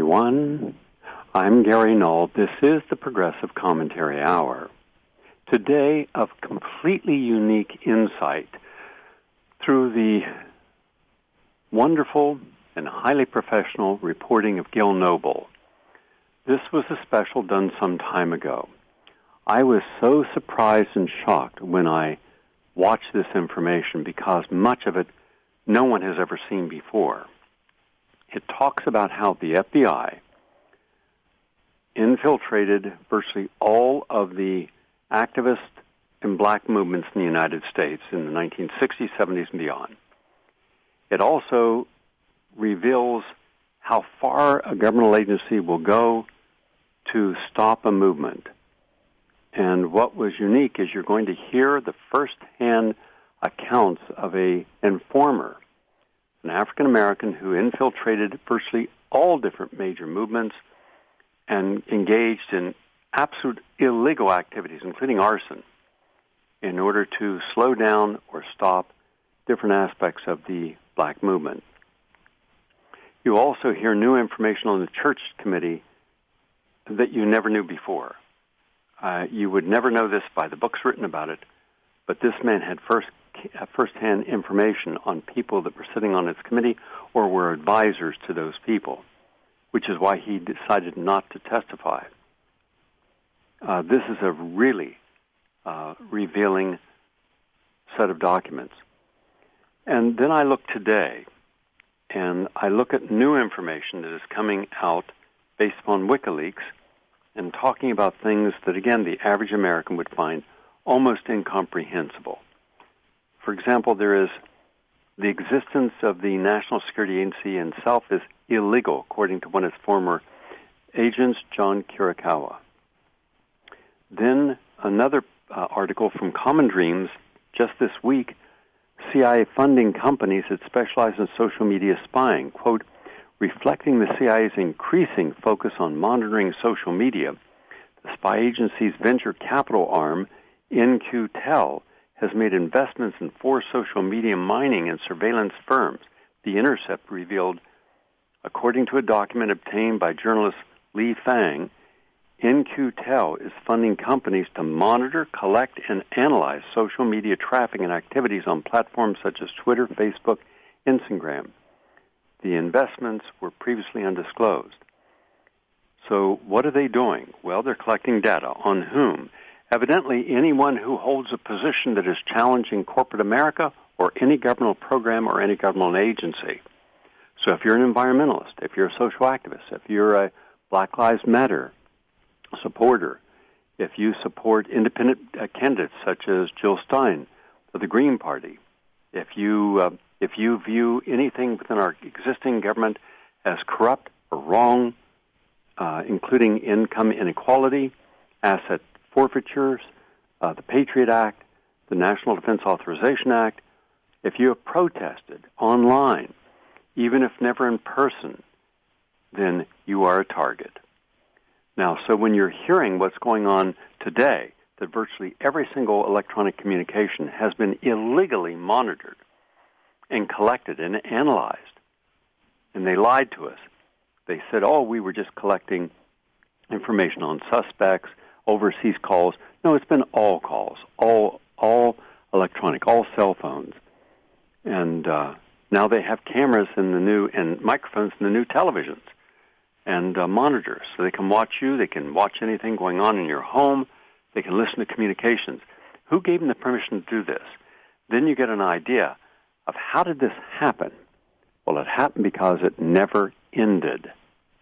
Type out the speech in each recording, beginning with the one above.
everyone. I'm Gary Null. This is the Progressive Commentary Hour. Today, a completely unique insight through the wonderful and highly professional reporting of Gil Noble. This was a special done some time ago. I was so surprised and shocked when I watched this information because much of it no one has ever seen before. It talks about how the FBI infiltrated virtually all of the activist and black movements in the United States in the 1960s, 70s, and beyond. It also reveals how far a governmental agency will go to stop a movement. And what was unique is you're going to hear the first-hand accounts of an informer, an African-American who infiltrated virtually all different major movements and engaged in absolute illegal activities, including arson, in order to slow down or stop different aspects of the black movement. You also hear new information on the church committee that you never knew before. You would never know this by the books written about it, but this man had first-hand information on people that were sitting on its committee or were advisors to those people, which is why he decided not to testify. This is a really revealing set of documents. And then I look today, and I look at new information that is coming out based upon WikiLeaks and talking about things that, again, the average American would find almost incomprehensible. For example, there is the existence of the National Security Agency itself is illegal, according to one of its former agents, John Kirikawa. Then another article from Common Dreams just this week, CIA funding companies that specialize in social media spying, quote, reflecting the CIA's increasing focus on monitoring social media, the spy agency's venture capital arm, In-Q-Tel, has made investments in 4 social media mining and surveillance firms. The Intercept revealed, according to a document obtained by journalist Li Fang, In-Q-Tel is funding companies to monitor, collect, and analyze social media traffic and activities on platforms such as Twitter, Facebook, Instagram. The investments were previously undisclosed. So what are they doing? Well, they're collecting data. On whom? Evidently, anyone who holds a position that is challenging corporate America or any governmental program or any governmental agency. So if you're an environmentalist, if you're a social activist, if you're a Black Lives Matter supporter, if you support independent candidates such as Jill Stein of the Green Party, if you view anything within our existing government as corrupt or wrong, including income inequality, asset forfeitures, the Patriot Act, the National Defense Authorization Act, if you have protested online, even if never in person, then you are a target. Now, so when you're hearing what's going on today, that virtually every single electronic communication has been illegally monitored and collected and analyzed, and they lied to us. They said, oh, we were just collecting information on suspects, overseas calls. No, it's been all calls, all electronic, all cell phones. And now they have cameras in the new, and microphones in the new televisions and monitors. So they can watch you, they can watch anything going on in your home, they can listen to communications. Who gave them the permission to do this? Then you get an idea of how did this happen? Well, it happened because it never ended.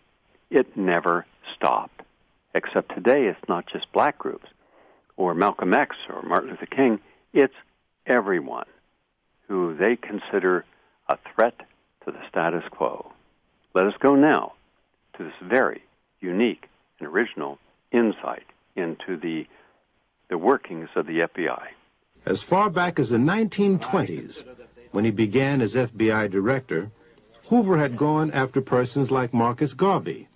It never stopped. Except today it's not just black groups or Malcolm X or Martin Luther King. It's everyone who they consider a threat to the status quo. Let us go now to this very unique and original insight into the workings of the FBI. As far back as the 1920s, when he began as FBI director, Hoover had gone after persons like Marcus Garvey.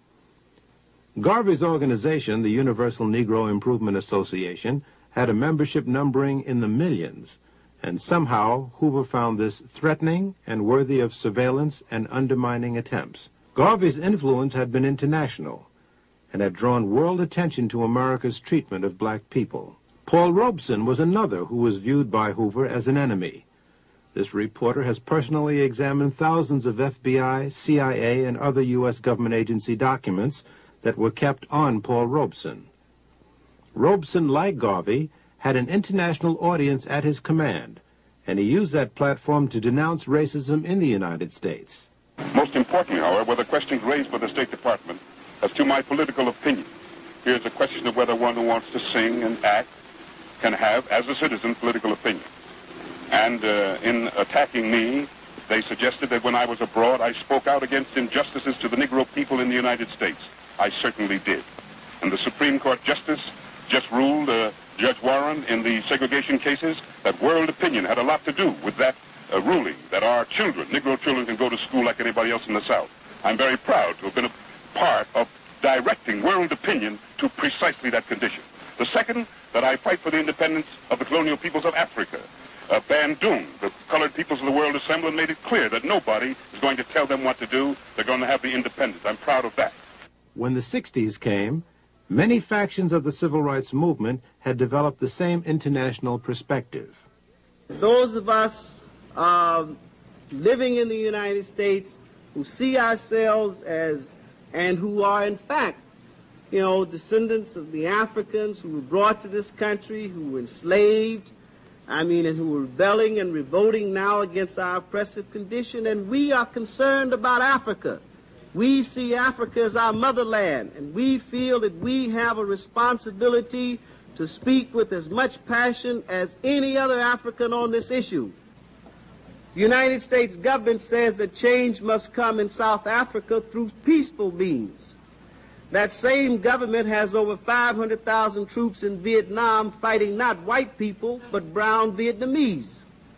Garvey's organization, the Universal Negro Improvement Association, had a membership numbering in the millions, and somehow Hoover found this threatening and worthy of surveillance and undermining attempts. Garvey's influence had been international and had drawn world attention to America's treatment of black people. Paul Robeson was another who was viewed by Hoover as an enemy. This reporter has personally examined thousands of FBI, CIA, and other U.S. government agency documents that were kept on Paul Robeson. Robeson, like Garvey, had an international audience at his command, and he used that platform to denounce racism in the United States. Most importantly, however, were the questions raised by the State Department as to my political opinion. Here's a question of whether one who wants to sing and act can have, as a citizen, political opinion. And in attacking me, they suggested that when I was abroad, I spoke out against injustices to the Negro people in the United States. I certainly did. And the Supreme Court Justice just ruled, Judge Warren, in the segregation cases, that world opinion had a lot to do with that ruling, that our children, Negro children, can go to school like anybody else in the South. I'm very proud to have been a part of directing world opinion to precisely that condition. The second, that I fight for the independence of the colonial peoples of Africa. Bandung, the colored peoples of the world assembled and made it clear that nobody is going to tell them what to do. They're going to have the independence. I'm proud of that. When the 60s came, many factions of the civil rights movement had developed the same international perspective. Those of us living in the United States who see ourselves as, and who are in fact, descendants of the Africans who were brought to this country, who were enslaved, and who were rebelling and revolting now against our oppressive condition, and we are concerned about Africa. We see Africa as our motherland, and we feel that we have a responsibility to speak with as much passion as any other African on this issue. The United States government says that change must come in South Africa through peaceful means. That same government has over 500,000 troops in Vietnam fighting not white people, but brown Vietnamese.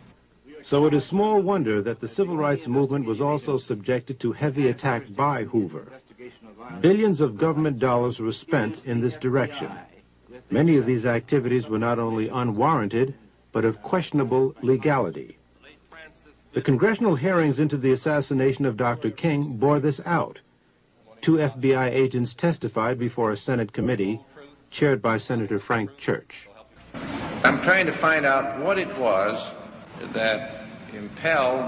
So it is small wonder that the civil rights movement was also subjected to heavy attack by Hoover. Billions of government dollars were spent in this direction. Many of these activities were not only unwarranted, but of questionable legality. The congressional hearings into the assassination of Dr. King bore this out. 2 FBI agents testified before a Senate committee chaired by Senator Frank Church. I'm trying to find out what it was that impelled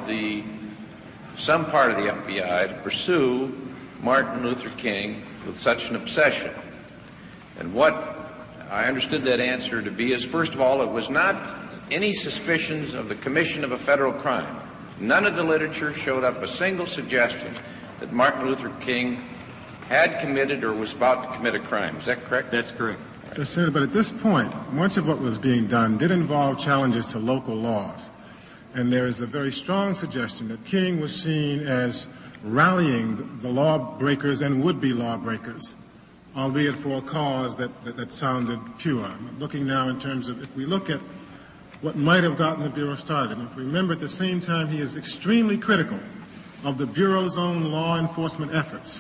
some part of the FBI to pursue Martin Luther King with such an obsession. And what I understood that answer to be is, first of all, it was not any suspicions of the commission of a federal crime. None of the literature showed up a single suggestion that Martin Luther King had committed or was about to commit a crime. Is that correct? That's correct. Yes, Senator, but at this point, much of what was being done did involve challenges to local laws. And there is a very strong suggestion that King was seen as rallying the lawbreakers and would-be lawbreakers, albeit for a cause that sounded pure. I'm looking now in terms of, if we look at what might have gotten the Bureau started, and if we remember at the same time he is extremely critical of the Bureau's own law enforcement efforts.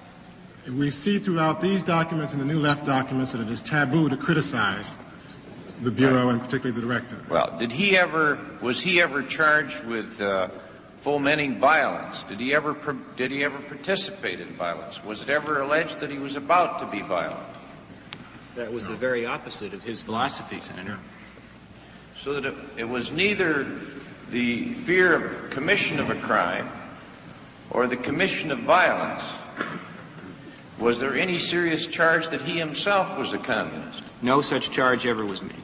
We see throughout these documents and the New Left documents that it is taboo to criticize the Bureau and particularly the director. Well, was he ever charged with fomenting violence? Did he ever participate in violence? Was it ever alleged that he was about to be violent? That was the very opposite of his philosophy, Senator. So that it was neither the fear of commission of a crime or the commission of violence. Was there any serious charge that he himself was a communist? No such charge ever was made.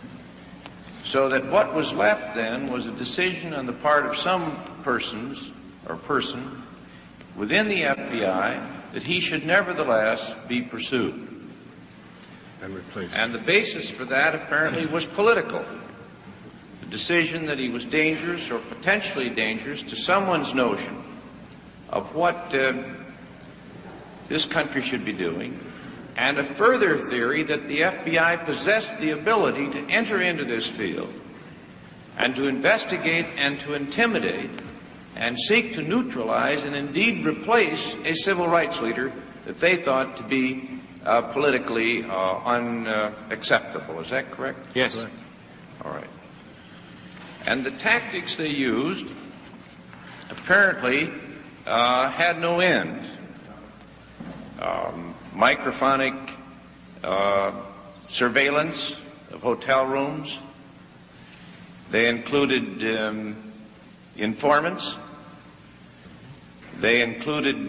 So that what was left then was a decision on the part of some person within the FBI that he should nevertheless be pursued. And replaced. And the basis for that apparently was political. The decision that he was dangerous or potentially dangerous to someone's notion of what this country should be doing, and a further theory that the FBI possessed the ability to enter into this field and to investigate and to intimidate and seek to neutralize and indeed replace a civil rights leader that they thought to be politically unacceptable. Is that correct? Yes. Correct. All right. And the tactics they used apparently had no end. Microphonic surveillance of hotel rooms. They included informants. They included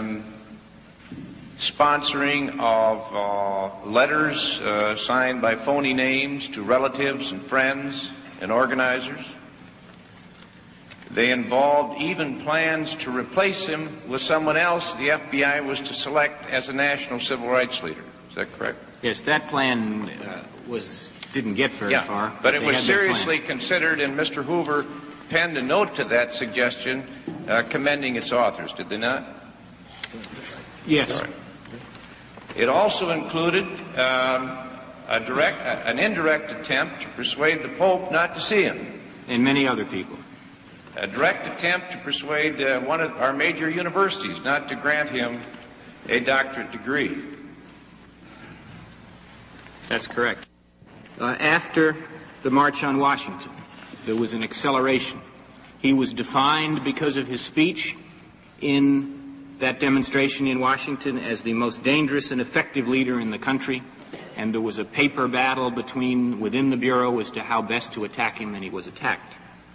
sponsoring of letters signed by phony names to relatives and friends and organizers. They involved even plans to replace him with someone else the FBI was to select as a national civil rights leader. Is that correct? Yes, that plan didn't get very far. But it was seriously considered, and Mr. Hoover penned a note to that suggestion commending its authors, did they not? Yes. Right. It also included an indirect attempt to persuade the Pope not to see him. And many other people. A direct attempt to persuade one of our major universities not to grant him a doctorate degree. That's correct. After the March on Washington, there was an acceleration. He was defined because of his speech in that demonstration in Washington as the most dangerous and effective leader in the country, and there was a paper battle within the Bureau as to how best to attack him, and he was attacked.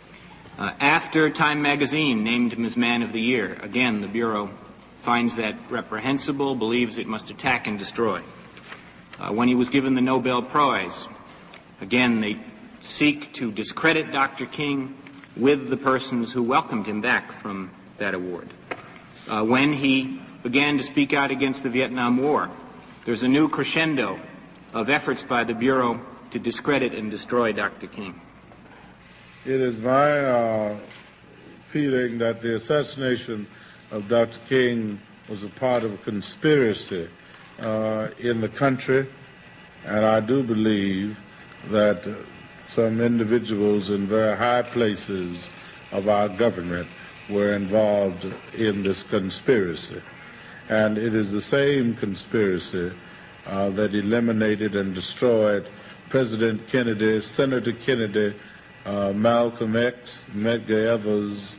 After Time magazine named him as Man of the Year, again the Bureau finds that reprehensible, believes it must attack and destroy. When he was given the Nobel Prize, again they seek to discredit Dr. King with the persons who welcomed him back from that award. When he began to speak out against the Vietnam War, there's a new crescendo of efforts by the Bureau to discredit and destroy Dr. King. It is my feeling that the assassination of Dr. King was a part of a conspiracy in the country, and I do believe that some individuals in very high places of our government were involved in this conspiracy. And it is the same conspiracy that eliminated and destroyed President Kennedy, Senator Kennedy, Malcolm X, Medgar Evers,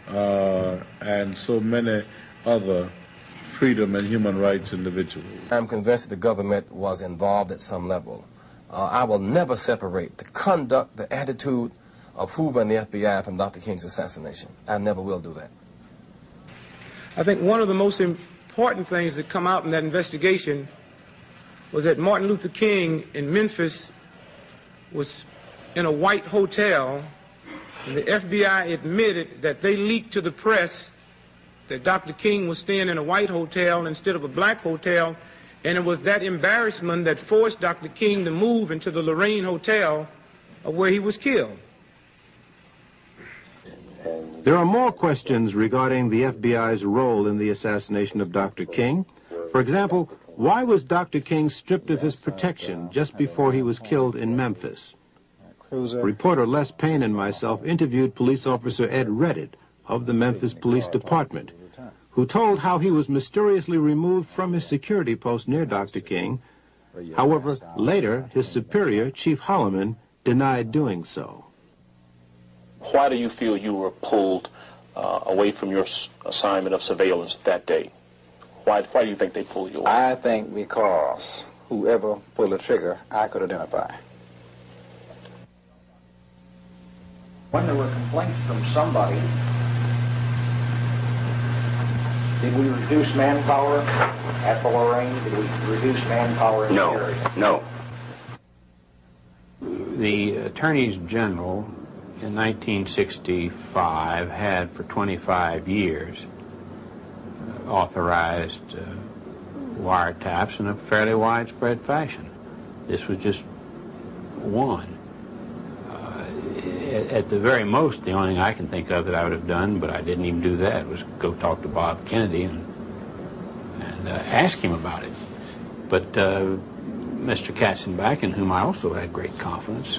and so many other freedom and human rights individuals. I'm convinced the government was involved at some level. I will never separate the conduct, the attitude of Hoover and the FBI from Dr. King's assassination. I never will do that. I think one of the most important things that come out in that investigation was that Martin Luther King in Memphis was in a white hotel, and the FBI admitted that they leaked to the press that Dr. King was staying in a white hotel instead of a black hotel, and it was that embarrassment that forced Dr. King to move into the Lorraine Hotel where he was killed. There are more questions regarding the FBI's role in the assassination of Dr. King. For example, why was Dr. King stripped of his protection just before he was killed in Memphis? Reporter Les Payne and myself interviewed police officer Ed Reddit of the Memphis Police Department, who told how he was mysteriously removed from his security post near Dr. King. However, later, his superior, Chief Holloman, denied doing so. Why do you feel you were pulled away from your assignment of surveillance that day? Why do you think they pulled you away? I think because whoever pulled the trigger, I could identify. When there were complaints from somebody, did we reduce manpower at the Lorraine? Did we reduce manpower in the area? No. The attorneys general in 1965 had for 25 years authorized wiretaps in a fairly widespread fashion. This was just one. At the very most, the only thing I can think of that I would have done, but I didn't even do that, was go talk to Bob Kennedy and ask him about it. But Mr. Katzenbach, in whom I also had great confidence,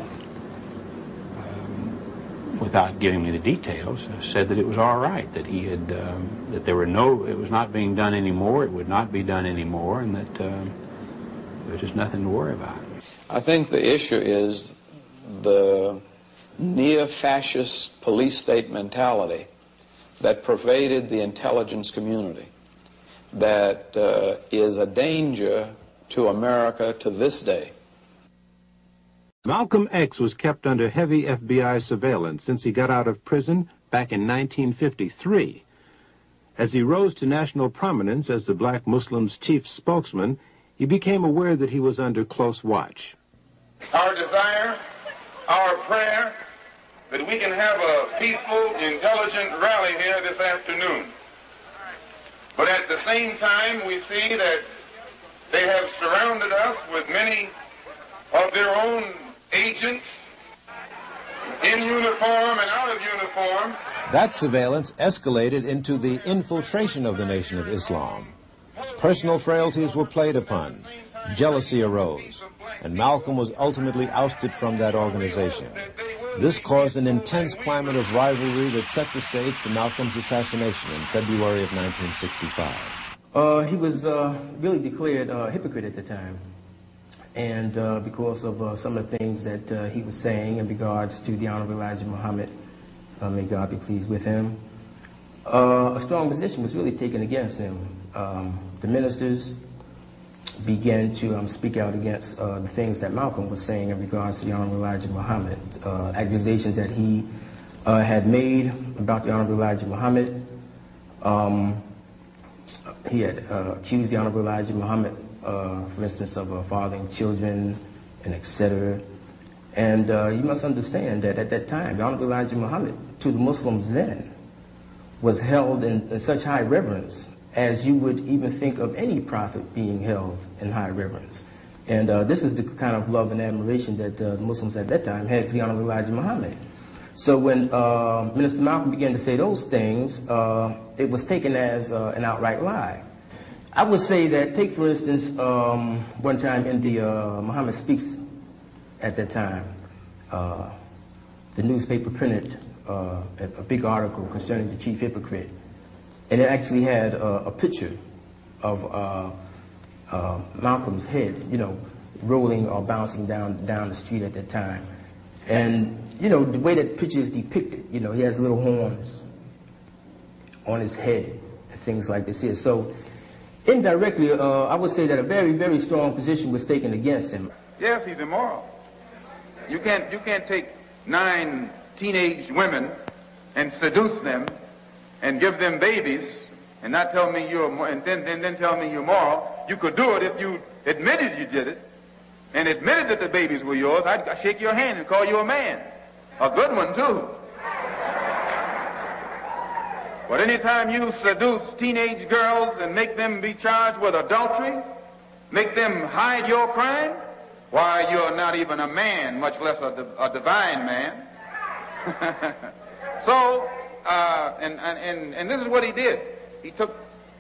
without giving me the details, said that it was all right, that he had, that there were it was not being done anymore, it would not be done anymore, and that there was just nothing to worry about. I think the issue is the neo-fascist police state mentality that pervaded the intelligence community that is a danger to America to this day. Malcolm X was kept under heavy FBI surveillance since he got out of prison back in 1953. As he rose to national prominence as the Black Muslims' chief spokesman, he became aware that he was under close watch. Our desire, our prayer, that we can have a peaceful, intelligent rally here this afternoon. But at the same time, we see that they have surrounded us with many of their own agents in uniform and out of uniform. That surveillance escalated into the infiltration of the Nation of Islam. Personal frailties were played upon, jealousy arose, and Malcolm was ultimately ousted from that organization. This caused an intense climate of rivalry that set the stage for Malcolm's assassination in February of 1965. He was really declared a hypocrite at the time. And because of some of the things that he was saying in regards to the Honorable Elijah Muhammad, may God be pleased with him, a strong position was really taken against him. The ministers began to speak out against the things that Malcolm was saying in regards to the Honorable Elijah Muhammad, accusations that he had made about the Honorable Elijah Muhammad. He had accused the Honorable Elijah Muhammad, for instance, of fathering children and etc. And you must understand that at that time, the Honorable Elijah Muhammad, to the Muslims then, was held in such high reverence as you would even think of any prophet being held in high reverence. And this is the kind of love and admiration that the Muslims at that time had for the Honorable Elijah Muhammad. So when Minister Malcolm began to say those things, it was taken as an outright lie. I would say that, take for instance, one time in the Muhammad Speaks at that time, the newspaper printed a big article concerning the chief hypocrite. And it actually had a picture of Malcolm's head, you know, rolling or bouncing down the street at that time. And, you know, the way that picture is depicted, you know, he has little horns on his head and things like this here. So indirectly, I would say that a very, very strong position was taken against him. Yes, he's immoral. You can't take 9 teenage women and seduce them and give them babies and not tell me you're and then tell me you're moral. You could do it if you admitted you did it and admitted that the babies were yours. I'd shake your hand and call you a man, a good one too. But anytime you seduce teenage girls and make them be charged with adultery, make them hide your crime, why, you're not even a man, much less a divine man. So, and this is what he did. He took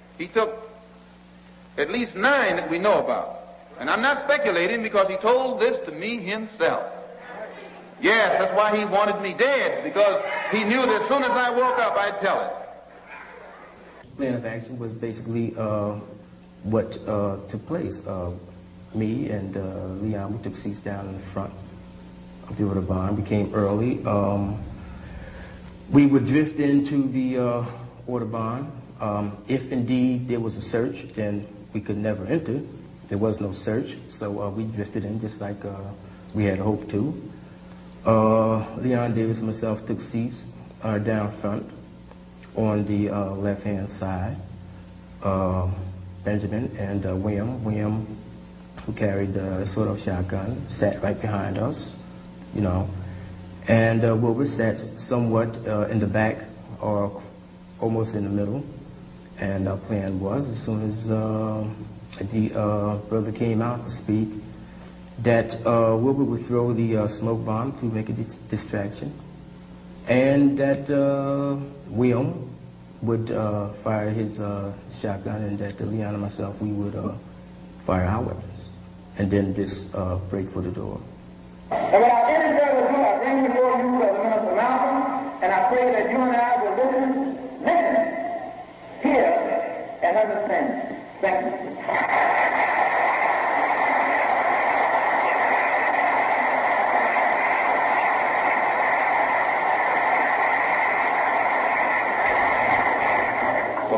at least 9 that we know about. And I'm not speculating because he told this to me himself. Yes, that's why he wanted me dead, because he knew that as soon as I woke up, I'd tell it. Plan of action was basically what took place. Me and Leon, we took seats down in the front of the Audubon. We came early. We would drift into the Audubon. If indeed there was a search, then we could never enter. There was no search, so we drifted in just like we had hoped to. Leon Davis and myself took seats down front on the left-hand side. Benjamin and William, who carried the sort-of shotgun, sat right behind us, you know. And Wilbur sat somewhat in the back or almost in the middle. And our plan was, as soon as the brother came out to speak, that Wilbur would throw the smoke bomb to make a distraction, and that William would fire his shotgun, and that Leon and myself, we would fire our weapons, and then just break for the door. And without any further ado, I bring before you Minister Malcolm, and I pray that you and I will listen, hear, and understand. Thank you.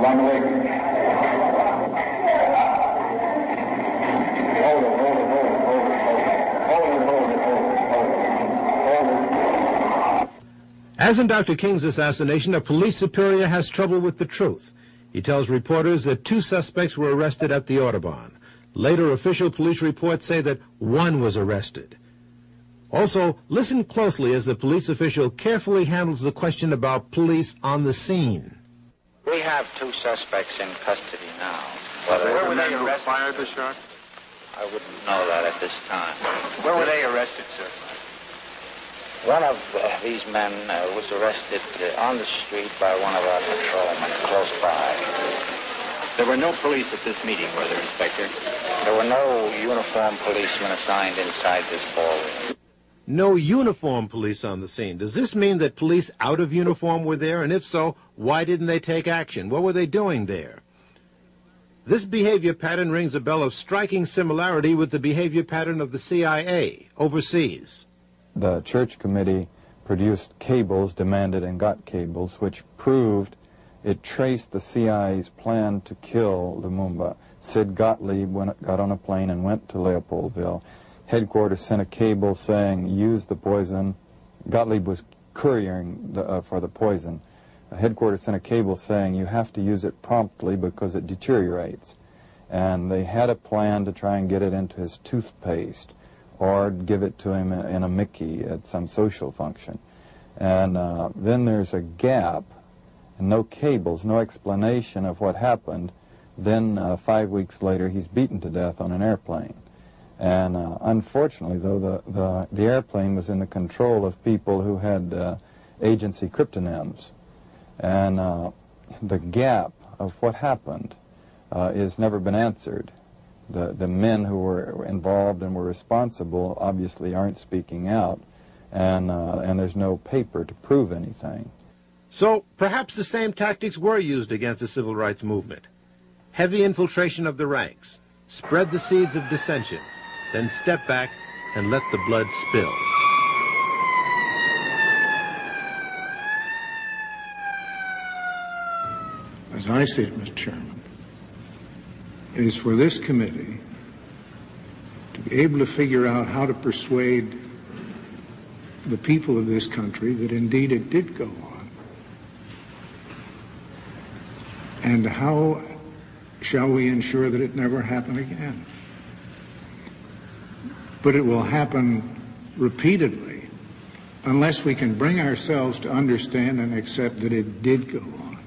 by the way. As in Dr. King's assassination, a police superior has trouble with the truth. He tells reporters that 2 suspects were arrested at the Audubon. Later, official police reports say that 1 was arrested. Also, listen closely as the police official carefully handles the question about police on the scene. We have 2 suspects in custody now. Where were they arrested? Fired the shot? I wouldn't know that at this time. Where were they arrested, sir? One of these men was arrested on the street by one of our patrolmen close by. There were no police at this meeting, were there, Inspector? There were no uniformed policemen assigned inside this ballroom. No uniform police on the scene. Does this mean that police out of uniform were there? And if so, why didn't they take action? What were they doing there? This behavior pattern rings a bell of striking similarity with the behavior pattern of the CIA overseas. The Church Committee produced cables, demanded and got cables, which proved it traced the CIA's plan to kill Lumumba. Sid Gottlieb got on a plane and went to Leopoldville. Headquarters sent a cable saying, use the poison. Gottlieb was couriering for the poison. Headquarters sent a cable saying, you have to use it promptly because it deteriorates. And they had a plan to try and get it into his toothpaste or give it to him in a Mickey at some social function. And then there's a gap, and no cables, no explanation of what happened. Then 5 weeks later, he's beaten to death on an airplane. And unfortunately, though, the airplane was in the control of people who had agency cryptonyms. And the gap of what happened has never been answered. The men who were involved and were responsible obviously aren't speaking out, and there's no paper to prove anything. So perhaps the same tactics were used against the civil rights movement. Heavy infiltration of the ranks, spread the seeds of dissension, then step back and let the blood spill. As I see it, Mr. Chairman, it is for this committee to be able to figure out how to persuade the people of this country that indeed it did go on. And how shall we ensure that it never happen again? But it will happen repeatedly unless we can bring ourselves to understand and accept that it did go on.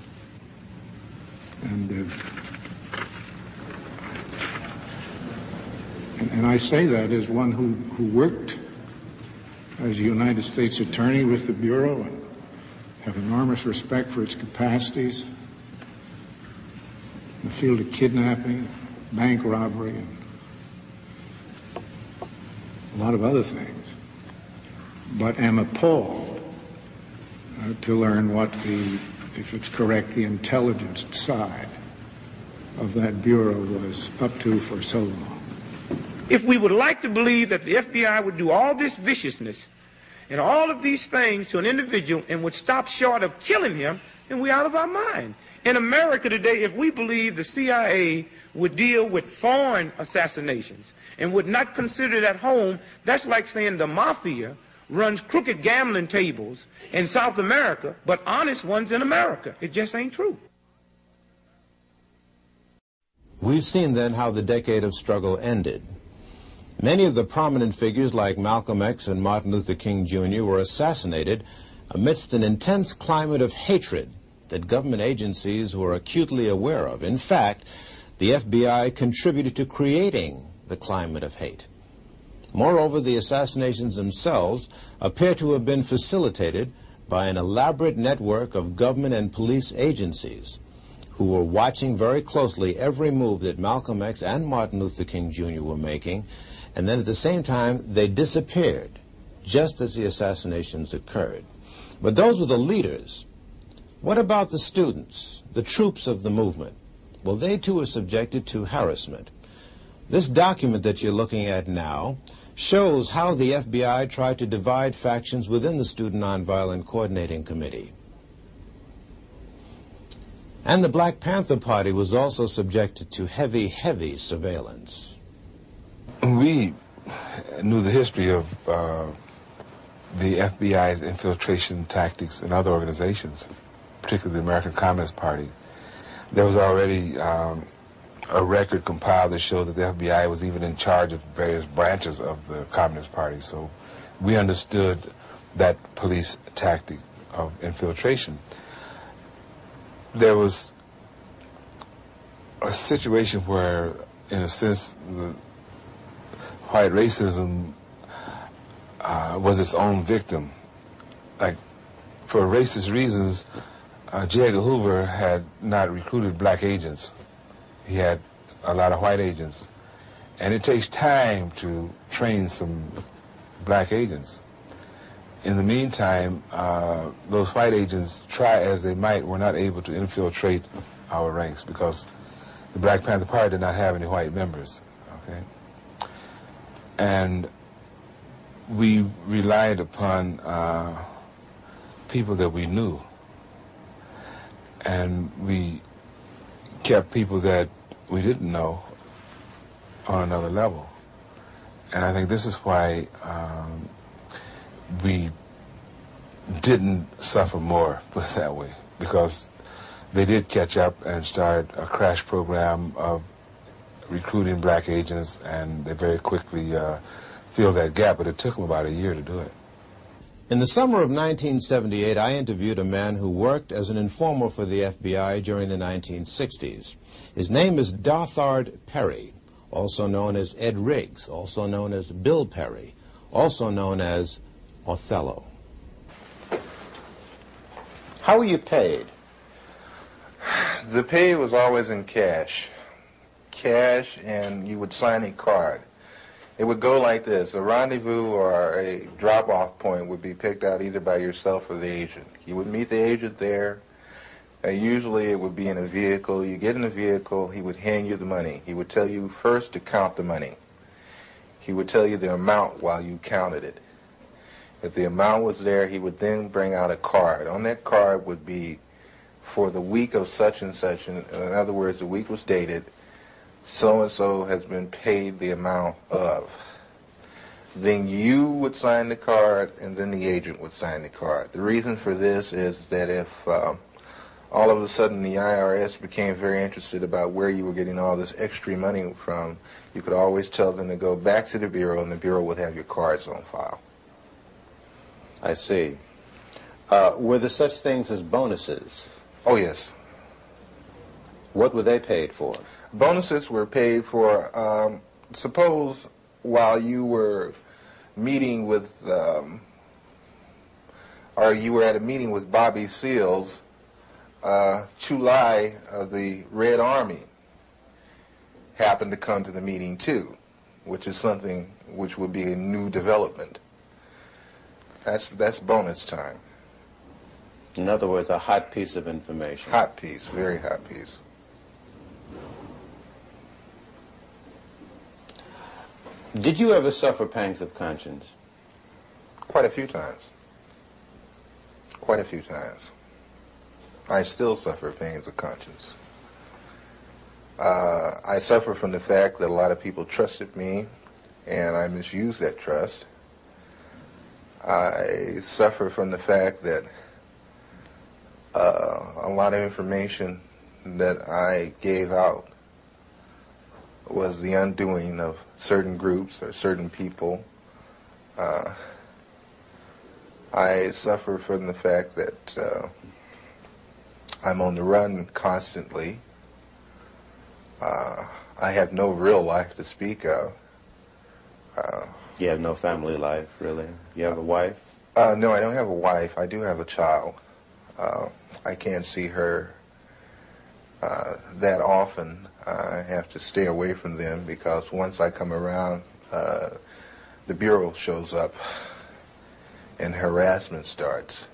And I say that as one who worked as a United States attorney with the Bureau and have enormous respect for its capacities in the field of kidnapping, bank robbery, and a lot of other things, but am appalled to learn what if it's correct, the intelligence side of that Bureau was up to for so long. If we would like to believe that the FBI would do all this viciousness and all of these things to an individual and would stop short of killing him, then we're out of our mind. In America today, if we believe the CIA would deal with foreign assassinations and would not consider it at home, that's like saying the mafia runs crooked gambling tables in South America, but honest ones in America. It just ain't true. We've seen then how the decade of struggle ended. Many of the prominent figures like Malcolm X and Martin Luther King Jr. were assassinated amidst an intense climate of hatred that government agencies were acutely aware of. In fact, the FBI contributed to creating the climate of hate. Moreover, the assassinations themselves appear to have been facilitated by an elaborate network of government and police agencies who were watching very closely every move that Malcolm X and Martin Luther King Jr. were making, and then at the same time they disappeared just as the assassinations occurred. But those were the leaders. What about the students, the troops of the movement? Well, they too are subjected to harassment. This document that you're looking at now shows how the FBI tried to divide factions within the Student Nonviolent Coordinating Committee. And the Black Panther Party was also subjected to heavy, heavy surveillance. We knew the history of the FBI's infiltration tactics in other organizations, particularly the American Communist Party. There was already a record compiled that showed that the FBI was even in charge of various branches of the Communist Party. So we understood that police tactic of infiltration. There was a situation where, in a sense, the white racism was its own victim. Like, for racist reasons, J. Edgar Hoover had not recruited black agents. He had a lot of white agents. And it takes time to train some black agents. In the meantime, those white agents, try as they might, were not able to infiltrate our ranks because the Black Panther Party did not have any white members, okay? And we relied upon people that we knew. And we kept people that we didn't know on another level. And I think this is why we didn't suffer more, put it that way, because they did catch up and start a crash program of recruiting black agents, and they very quickly filled that gap, but it took them about a year to do it. In the summer of 1978, I interviewed a man who worked as an informer for the FBI during the 1960s. His name is Darthard Perry, also known as Ed Riggs, also known as Bill Perry, also known as Othello. How were you paid? The pay was always in cash. Cash, and you would sign a card. It would go like this. A rendezvous or a drop-off point would be picked out either by yourself or the agent. You would meet the agent there. Usually it would be in a vehicle. You get in the vehicle, he would hand you the money. He would tell you first to count the money. He would tell you the amount while you counted it. If the amount was there, he would then bring out a card. On that card would be for the week of such and such. In other words, the week was dated. So-and-so has been paid the amount of. Then you would sign the card, and then the agent would sign the card. The reason for this is that if all of a sudden the IRS became very interested about where you were getting all this extra money from, you could always tell them to go back to the Bureau, and the Bureau would have your cards on file. I see. Were there such things as bonuses? Oh, yes. What were they paid for? Bonuses were paid for, suppose while you were meeting with, or you were at a meeting with Bobby Seals, Chulai of the Red Army happened to come to the meeting too, which is something which would be a new development. That's bonus time. In other words, a hot piece of information. Hot piece, very hot piece. Did you ever suffer pangs of conscience? Quite a few times. Quite a few times. I still suffer pangs of conscience. I suffer from the fact that a lot of people trusted me, and I misused that trust. I suffer from the fact that a lot of information that I gave out was the undoing of certain groups or certain people. I suffer from the fact that I'm on the run constantly. I have no real life to speak of. You have no family life, really? You have a wife? No, I don't have a wife. I do have a child. I can't see her that often. I have to stay away from them because once I come around, the Bureau shows up and harassment starts.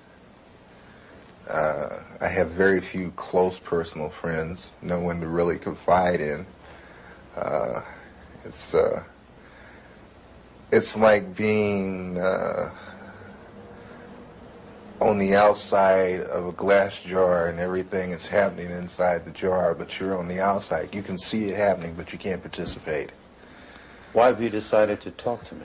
I have very few close personal friends, no one to really confide in. It's like being on the outside of a glass jar and everything is happening inside the jar, but you're on the outside. You can see it happening, but you can't participate. Why have you decided to talk to me?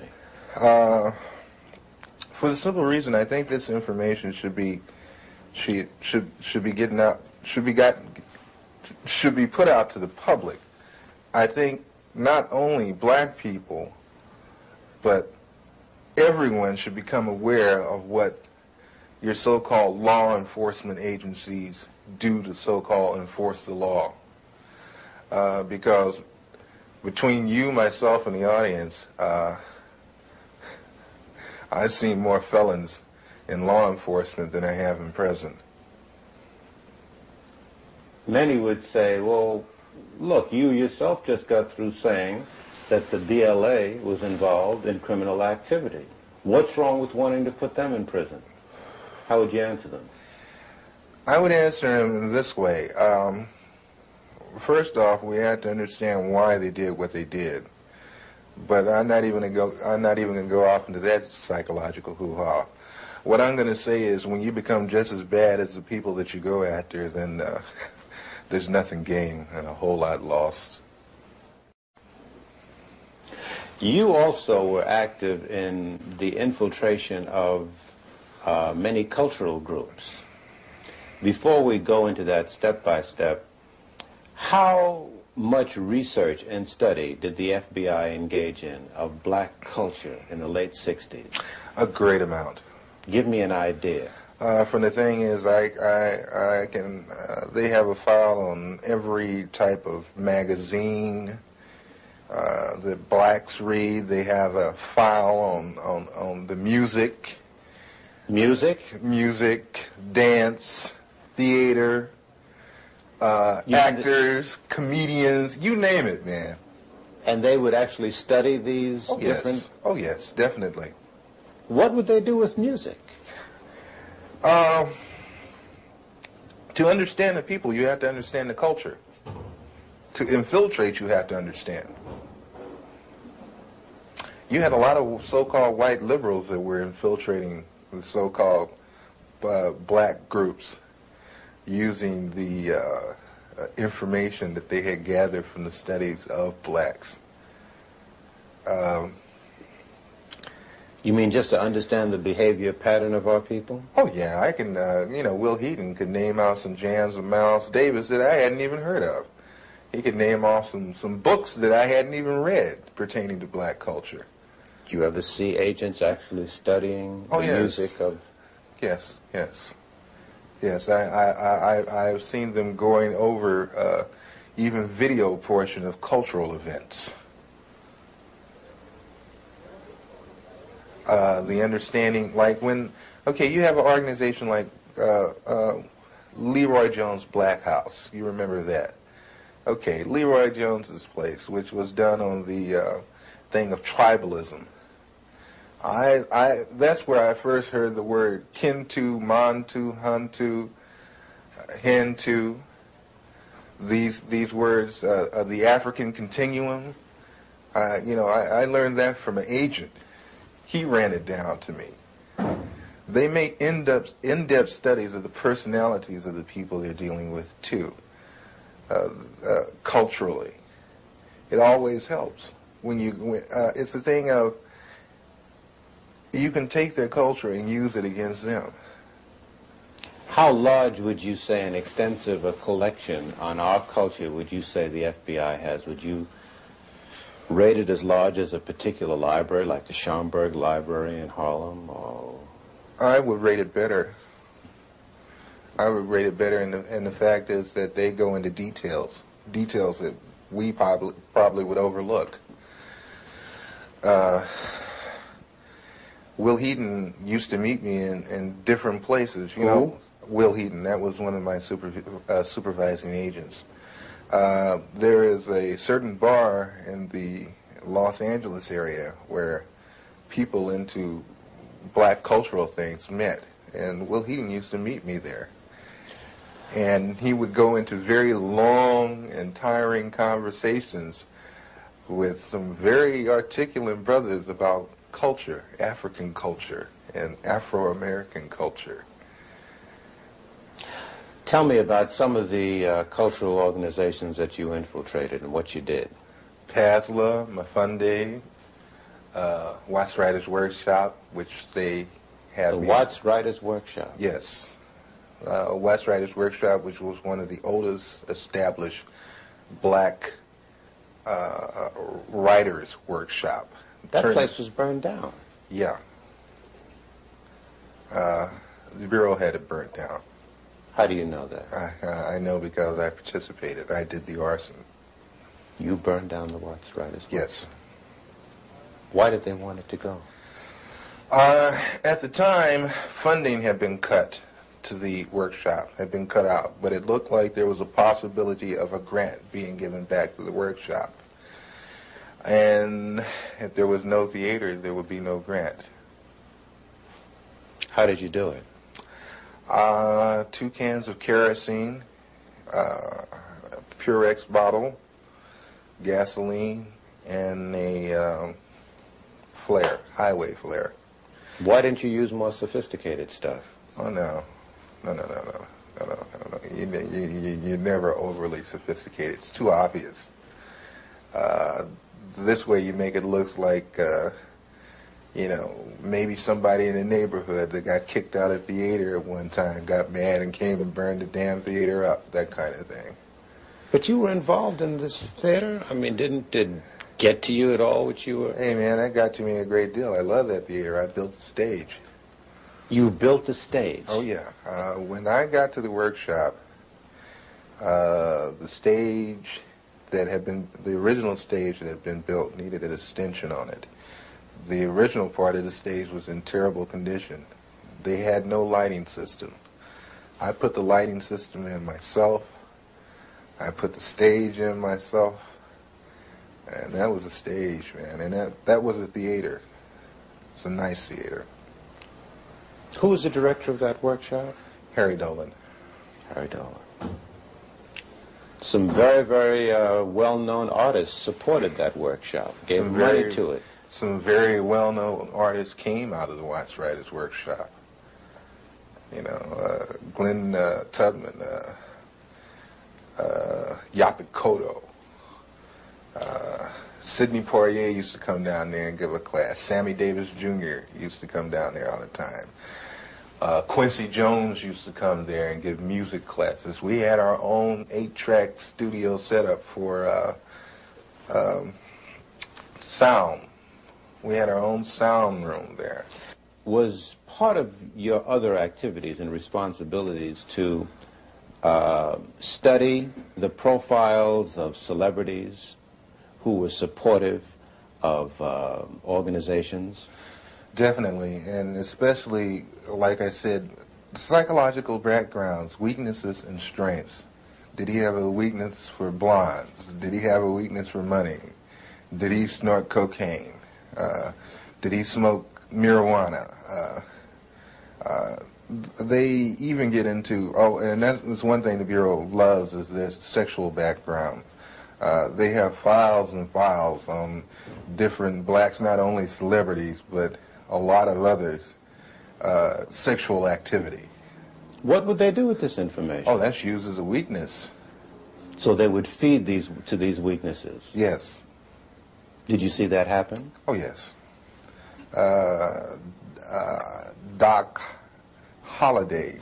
For the simple reason, I think this information should be getting out, should be put out to the public. I think not only black people, but everyone should become aware of what your so-called law enforcement agencies do to so-called enforce the law. Because between you, myself, and the audience, I've seen more felons in law enforcement than I have in prison. Many would say, well, look, you yourself just got through saying that the DLA was involved in criminal activity. What's wrong with wanting to put them in prison? How would you answer them? I would answer them this way. First off, we have to understand why they did what they did. But I'm not even gonna go off into that psychological hoo-ha. What I'm going to say is, when you become just as bad as the people that you go after, then there's nothing gained and a whole lot lost. You also were active in the infiltration of many cultural groups. Before we go into that step by step, how much research and study did the FBI engage in of black culture in the late 60s? A great amount. Give me an idea. From the thing is, I can, they have a file on every type of magazine that blacks read. They have a file on the music. Music? Music, dance, theater, actors, comedians, you name it, man. And they would actually study these different... Oh, yes, definitely. What would they do with music? To understand the people, you have to understand the culture. To infiltrate, you have to understand. You had a lot of so-called white liberals that were infiltrating the so-called black groups, using the information that they had gathered from the studies of blacks. You mean just to understand the behavior pattern of our people? Oh, yeah. I can, Will Heaton could name out some jams of Miles Davis that I hadn't even heard of. He could name off some books that I hadn't even read pertaining to black culture. Do you ever see agents actually studying the music of... Yes, yes. Yes, I've seen them going over even video portion of cultural events. The understanding, like when, okay, you have an organization like Leroy Jones Black House. You remember that? Okay, Leroy Jones's place, which was done on the thing of tribalism. That's where I first heard the word Kintu, Mantu, Huntu, Hintu. These words of the African continuum. I learned that from an agent. He ran it down to me. They make in-depth studies of the personalities of the people they're dealing with too, culturally. It always helps when it's a thing of, you can take their culture and use it against them. How large would you say an extensive collection on our culture would you say the FBI has? Would you rate it as large as a particular library, like the Schomburg Library in Harlem? Or... I would rate it better. I would rate it better, and the fact is that they go into details that we probably would overlook. Will Heaton used to meet me in different places. You know, Will Heaton, that was one of my supervising agents. There is a certain bar in the Los Angeles area where people into black cultural things met, and Will Heaton used to meet me there. And he would go into very long and tiring conversations with some very articulate brothers about culture, African culture, and Afro-American culture. Tell me about some of the cultural organizations that you infiltrated and what you did. PASLA, Mafunde, Watts Writers Workshop, which they had. The Watts Writers Workshop? Yes. Watts Writers Workshop, which was one of the oldest established black writers workshop. That place was burned down. Yeah. The Bureau had it burnt down. How do you know that? I know because I participated. I did the arson. You burned down the Watts Writers? Yes. Why did they want it to go? At the time, funding had been cut to the workshop, had been cut out, but it looked like there was a possibility of a grant being given back to the workshop. And if there was no theater, there would be no grant. How did you do it? 2 cans of kerosene, Purex bottle, gasoline, and a flare, highway flare. Why didn't you use more sophisticated stuff? Oh, no. No. You're never overly sophisticated. It's too obvious. This way you make it look like, maybe somebody in the neighborhood that got kicked out of theater at one time got mad and came and burned the damn theater up, that kind of thing. But you were involved in this theater? I mean, did it get to you at all what you were? Hey, man, that got to me a great deal. I love that theater. I built the stage. You built the stage? Oh, yeah. When I got to the workshop, the stage that had been, the original stage that had been built needed an extension on it. The original part of the stage was in terrible condition. They had no lighting system. I put the lighting system in myself. I put the stage in myself. And that was a stage, man. And that was a theater. It's a nice theater. Who was the director of that workshop? Harry Dolan. Harry Dolan. Some very, very well-known artists supported that workshop, gave money to it. Some very well-known artists came out of the Watts Writers Workshop. Glenn Tubman, Yaphet Kotto. Sidney Poitier used to come down there and give a class. Sammy Davis Jr. used to come down there all the time. Quincy Jones used to come there and give music classes. We had our own 8-track studio setup for sound. We had our own sound room there. Was part of your other activities and responsibilities to study the profiles of celebrities who were supportive of organizations? Definitely, and especially, like I said, psychological backgrounds, weaknesses and strengths. Did he have a weakness for blondes? Did he have a weakness for money? Did he snort cocaine? Did he smoke marijuana? They even get into, and that was one thing the Bureau loves, is their sexual background. They have files and files on different blacks, not only celebrities, but a lot of others, sexual activity. What would they do with this information? Oh, that's used as a weakness. So they would feed to these weaknesses? Yes. Did you see that happen? Oh, yes. Doc Holliday,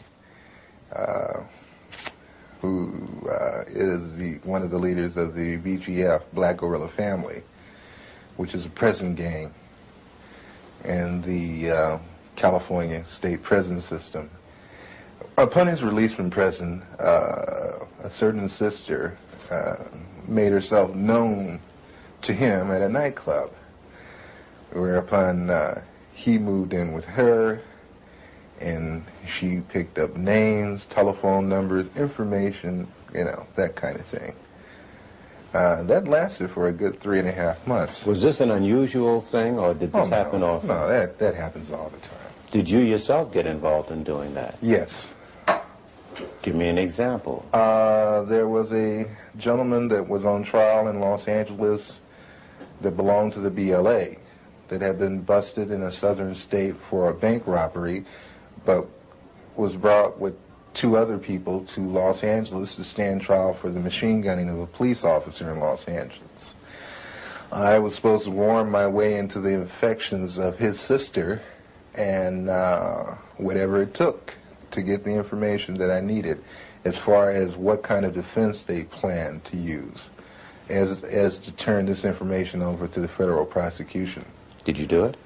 who is one of the leaders of the BGF, Black Guerrilla Family, which is a prison gang in the California state prison system. Upon his release from prison, a certain sister made herself known to him at a nightclub, whereupon he moved in with her, and she picked up names, telephone numbers, information, that kind of thing. That lasted for a good 3.5 months. Was this an unusual thing, or did this happen often? No, that happens all the time. Did you yourself get involved in doing that? Yes. Give me an example. There was a gentleman that was on trial in Los Angeles that belonged to the BLA that had been busted in a southern state for a bank robbery, but was brought with two other people to Los Angeles to stand trial for the machine gunning of a police officer in Los Angeles. I was supposed to worm my way into the affections of his sister and whatever it took to get the information that I needed as far as what kind of defense they planned to use as to turn this information over to the federal prosecution. Did you do it?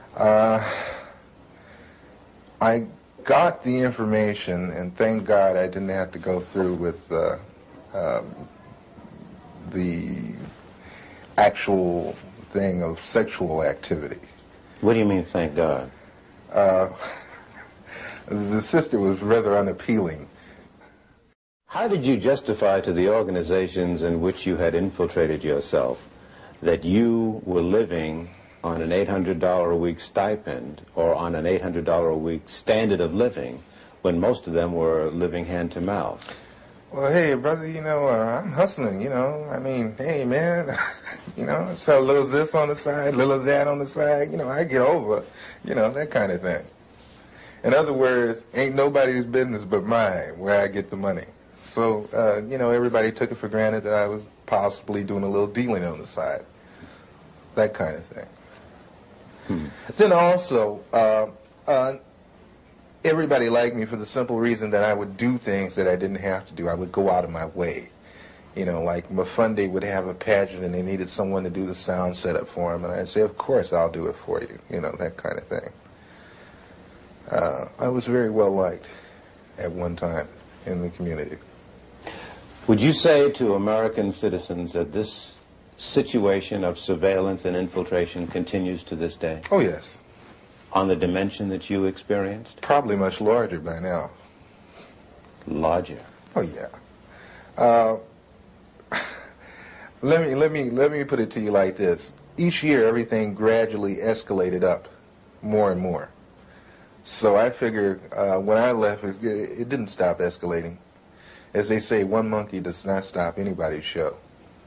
I got the information, and thank God I didn't have to go through with the actual thing of sexual activity. What do you mean, thank God? The sister was rather unappealing. How did you justify to the organizations in which you had infiltrated yourself that you were living on an $800 a week stipend or on an $800 a week standard of living when most of them were living hand to mouth? Well, hey, brother, you know, I'm hustling, you know. I mean, hey, man, you know, sell a little of this on the side, a little of that on the side. You know, I get over, you know, that kind of thing. In other words, ain't nobody's business but mine where I get the money. So, you know, everybody took it for granted that I was possibly doing a little dealing on the side. That kind of thing. Then also, everybody liked me for the simple reason that I would do things that I didn't have to do. I would go out of my way. You know, like Mafunde would have a pageant and they needed someone to do the sound setup for him, and I'd say, of course, I'll do it for you. You know, that kind of thing. I was very well liked at one time in the community. Would you say to American citizens that this situation of surveillance and infiltration continues to this day? Oh, yes. On the dimension that you experienced? Probably much larger by now. Larger? Oh, yeah. Let me put it to you like this. Each year, everything gradually escalated up more and more. So I figure when I left, it didn't stop escalating. As they say, one monkey does not stop anybody's show.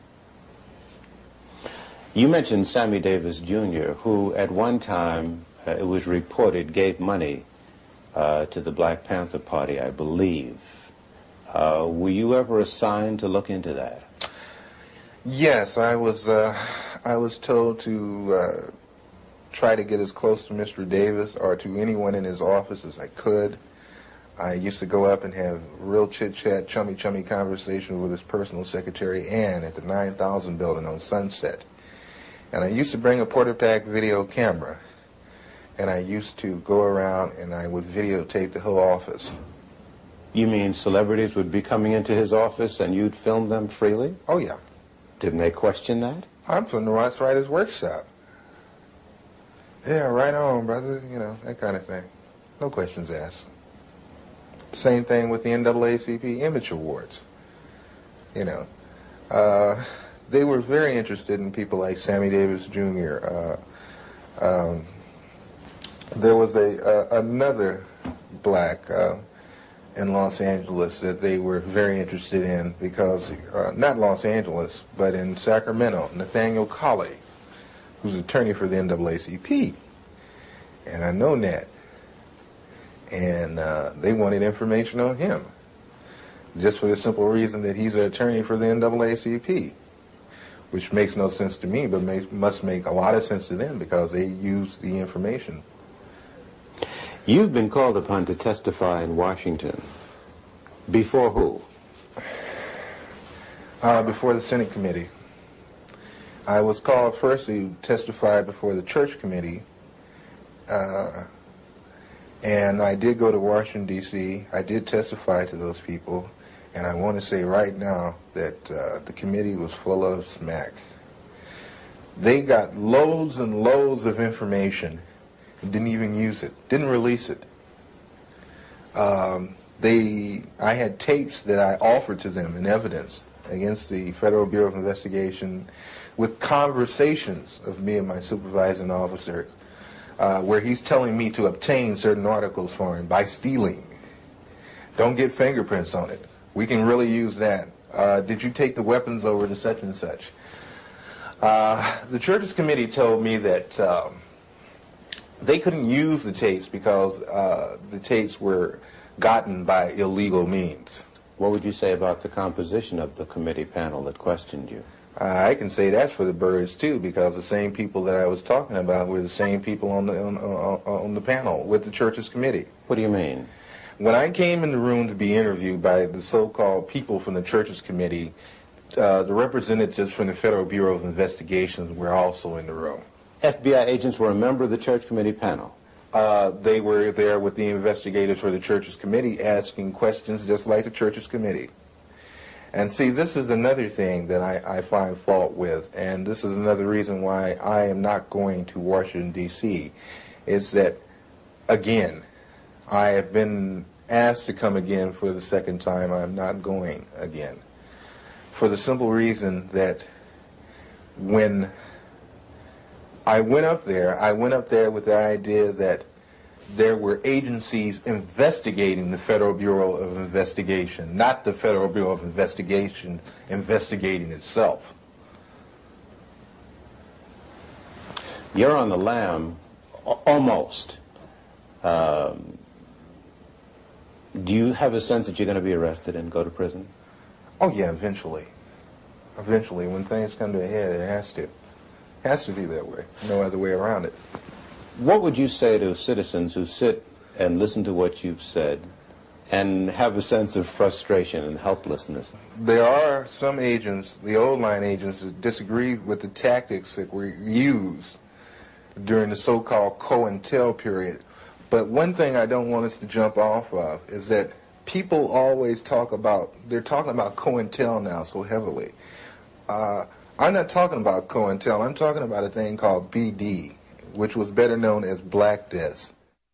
You mentioned Sammy Davis Jr., who at one time, it was reported, gave money to the Black Panther Party, I believe. Were you ever assigned to look into that? Yes, I was told to try to get as close to Mr. Davis or to anyone in his office as I could. I used to go up and have real chit-chat, chummy conversation with his personal secretary, Ann, at the 9000 building on Sunset. And I used to bring a Portapak video camera, and I used to go around and I would videotape the whole office. You mean celebrities would be coming into his office and you'd film them freely? Oh, yeah. Didn't they question that? I'm from the Ross Writers Workshop. Yeah, right on, brother, you know, that kind of thing. No questions asked. Same thing with the NAACP Image Awards. You know, they were very interested in people like Sammy Davis Jr. There was another black in Los Angeles that they were very interested in because, not Los Angeles, but in Sacramento, Nathaniel Colley, who's attorney for the NAACP. And I know Nat. And they wanted information on him, just for the simple reason that he's an attorney for the NAACP, which makes no sense to me, but must make a lot of sense to them because they use the information. You've been called upon to testify in Washington. Before who? Before the Senate Committee. I was called first to testify before the Church Committee, and I did go to Washington, D.C. I did testify to those people, and I want to say right now that the committee was full of smack. They got loads and loads of information and didn't even use it, didn't release it. I had tapes that I offered to them in evidence against the Federal Bureau of Investigation with conversations of me and my supervising officers where he's telling me to obtain certain articles for him by stealing. Don't get fingerprints on it. We can really use that. Did you take the weapons over to such and such? The Churches Committee told me that they couldn't use the tapes because the tapes were gotten by illegal means. What would you say about the composition of the committee panel that questioned you? I can say that's for the birds too, because the same people that I was talking about were the same people on the panel with the church's committee. What do you mean? When I came in the room to be interviewed by the so-called people from the church's committee, the representatives from the Federal Bureau of Investigations were also in the room. FBI agents were a member of the church committee panel? They were there with the investigators for the church's committee asking questions just like the church's committee. And see, this is another thing that I find fault with, and this is another reason why I am not going to Washington, D.C., is that, again, I have been asked to come again for the second time. I'm not going again. For the simple reason that when I went up there with the idea that there were agencies investigating the Federal Bureau of Investigation, not the Federal Bureau of Investigation investigating itself. You're on the lam, almost. Do you have a sense that you're going to be arrested and go to prison? Oh yeah, eventually. Eventually, when things come to a head, it has to. It has to be that way. No other way around it. What would you say to citizens who sit and listen to what you've said and have a sense of frustration and helplessness? There are some agents, the old line agents, that disagree with the tactics that were used during the so-called COINTEL period. But one thing I don't want us to jump off of is that people always talk about, they're talking about COINTEL now so heavily. I'm not talking about COINTEL, I'm talking about a thing called BD, which was better known as Black Desk.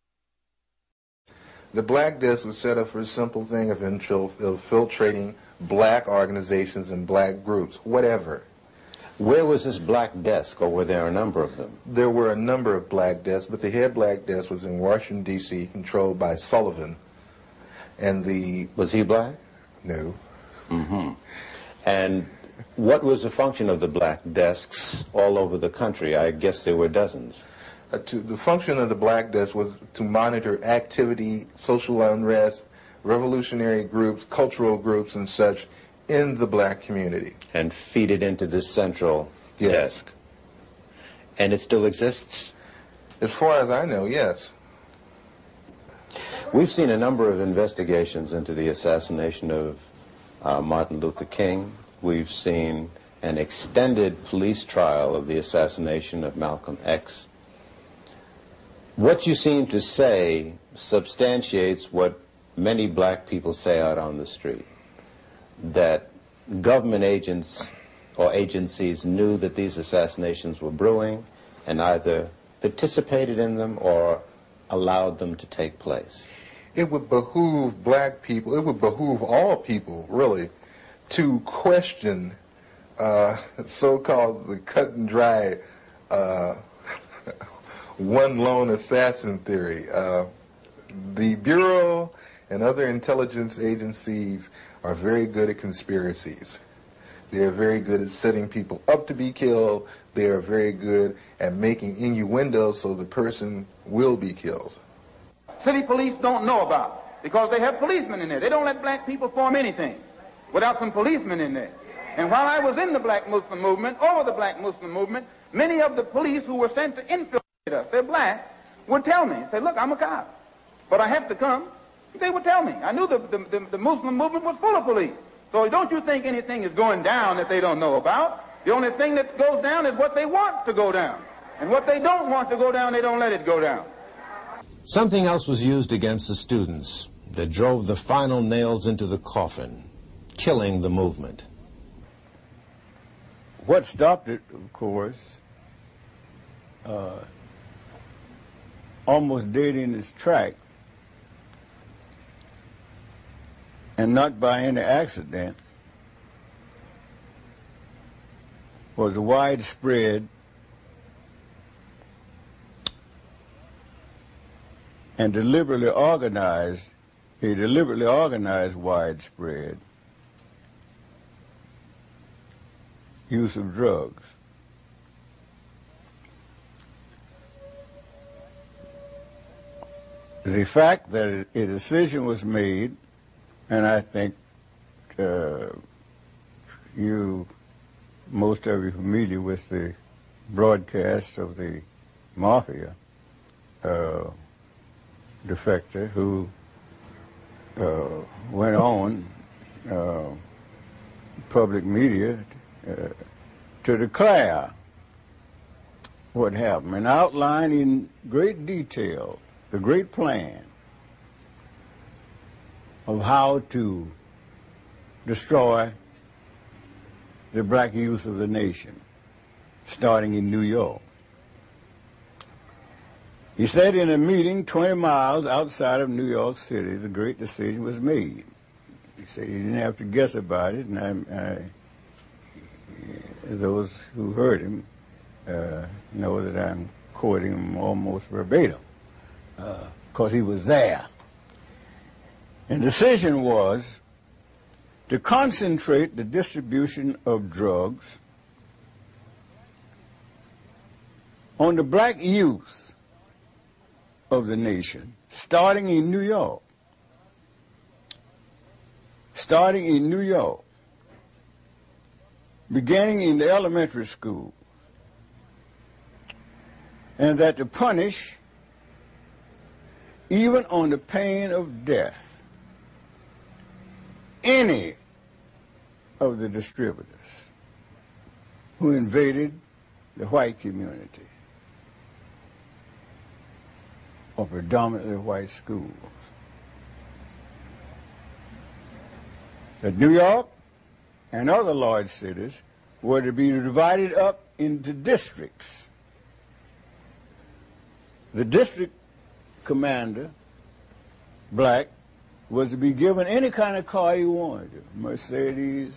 The Black Desk was set up for a simple thing of infiltrating black organizations and black groups, whatever. Where was this Black Desk, or were there a number of them? There were a number of Black Desks, but the head Black Desk was in Washington, D.C., controlled by Sullivan. And the... Was he black? No. Mm-hmm. And what was the function of the Black Desks all over the country? I guess there were dozens. The function of the Black Desk was to monitor activity, social unrest, revolutionary groups, cultural groups, and such in the black community. And feed it into this central desk. And it still exists? As far as I know, yes. We've seen a number of investigations into the assassination of Martin Luther King. We've seen an extended police trial of the assassination of Malcolm X. What you seem to say substantiates what many black people say out on the street, that government agents or agencies knew that these assassinations were brewing and either participated in them or allowed them to take place. It would behoove black people, it would behoove all people, really, to question so-called the cut and dry one lone assassin theory. The Bureau and other intelligence agencies are very good at conspiracies. They are very good at setting people up to be killed. They are very good at making innuendos so the person will be killed. City police don't know about, because they have policemen in there. They don't let black people form anything without some policemen in there. And while I was in the black Muslim movement, over the black Muslim movement, many of the police who were sent to infiltrate us, they're black, would tell me, say, look, I'm a cop, but I have to come. They would tell me. I knew the Muslim movement was full of police. So don't you think anything is going down that they don't know about. The only thing that goes down is what they want to go down. And what they don't want to go down, they don't let it go down. Something else was used against the students that drove the final nails into the coffin, killing the movement. What stopped it, of course, almost dead in its track, and not by any accident, was a widespread and deliberately organized widespread use of drugs. the fact that a decision was made, and I think most of you familiar with the broadcast of the mafia defector who went on public media to declare what happened and outline in great detail the great plan of how to destroy the black youth of the nation, starting in New York. He said in a meeting 20 miles outside of New York City, the great decision was made. He said he didn't have to guess about it, and those who heard him know that I'm quoting him almost verbatim, because he was there. And the decision was to concentrate the distribution of drugs on the black youth of the nation, starting in New York. Starting in New York, beginning in the elementary school, and that to punish, even on the pain of death, any of the distributors who invaded the white community or predominantly white schools. That New York and other large cities were to be divided up into districts. The district commander, black, was to be given any kind of car he wanted, Mercedes,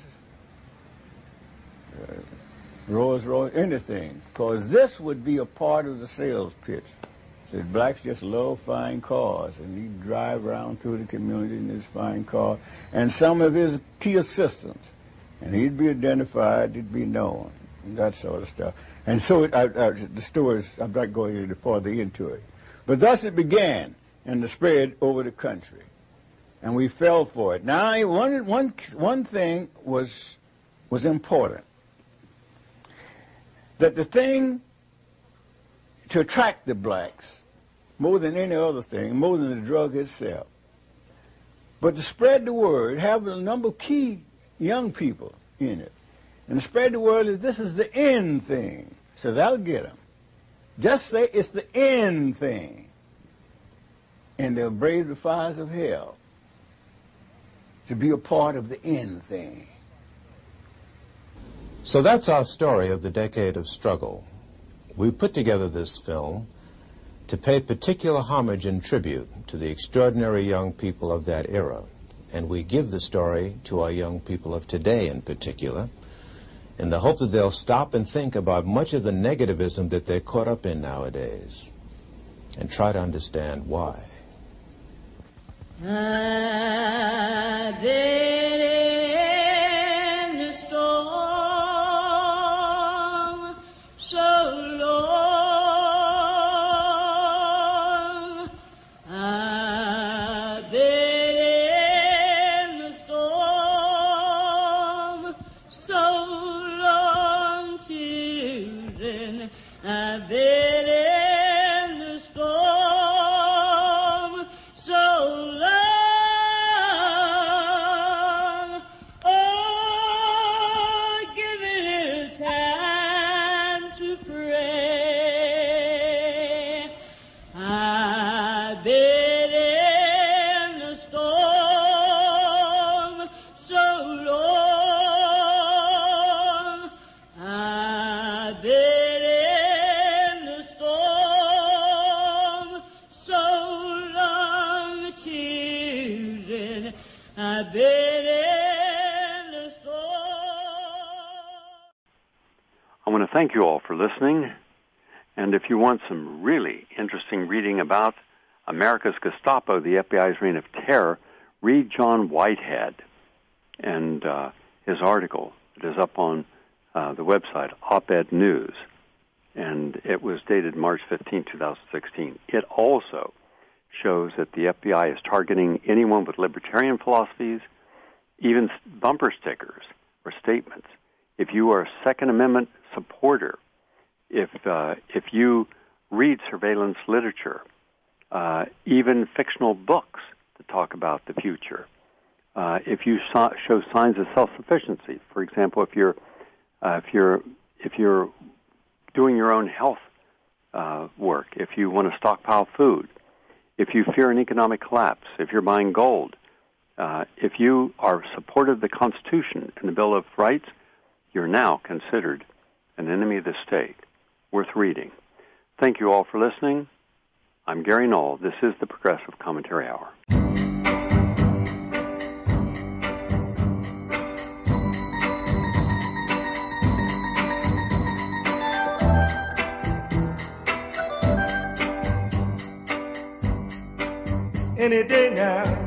Rolls Royce, anything, because this would be a part of the sales pitch. Said blacks just love fine cars, and he'd drive around through the community in his fine car, and some of his key assistants, and he'd be identified, he'd be known, and that sort of stuff. And so the stories, I'm not going any further into it. But thus it began, and the spread over the country. And we fell for it. Now, one thing was important. That the thing to attract the blacks, more than any other thing, more than the drug itself, but to spread the word, have a number of key young people in it, and to spread the word that this is the end thing. So that'll get them. Just say it's the end thing, and they'll brave the fires of hell to be a part of the end thing. So that's our story of the decade of struggle. We put together this film to pay particular homage and tribute to the extraordinary young people of that era. And we give the story to our young people of today in particular, in the hope that they'll stop and think about much of the negativism that they're caught up in nowadays, and try to understand why. I've been in the storm so long. I've been in the storm so long, children. I've been in the storm so long. I want to thank you all for listening, and if you want some really interesting reading about America's Gestapo, the FBI's reign of terror, read John Whitehead and his article. It is up on the website, Op-Ed News, and it was dated March 15, 2016. It also shows that the FBI is targeting anyone with libertarian philosophies, even bumper stickers or statements. If you are a Second Amendment supporter, if you read surveillance literature, even fictional books that talk about the future, if you show signs of self-sufficiency, for example, if you're doing your own health work, if you want to stockpile food, if you fear an economic collapse, if you're buying gold, if you are supportive of the Constitution and the Bill of Rights, you're now considered an enemy of the state. Worth reading. Thank you all for listening. I'm Gary Knoll. This is the Progressive Commentary Hour. Any day now.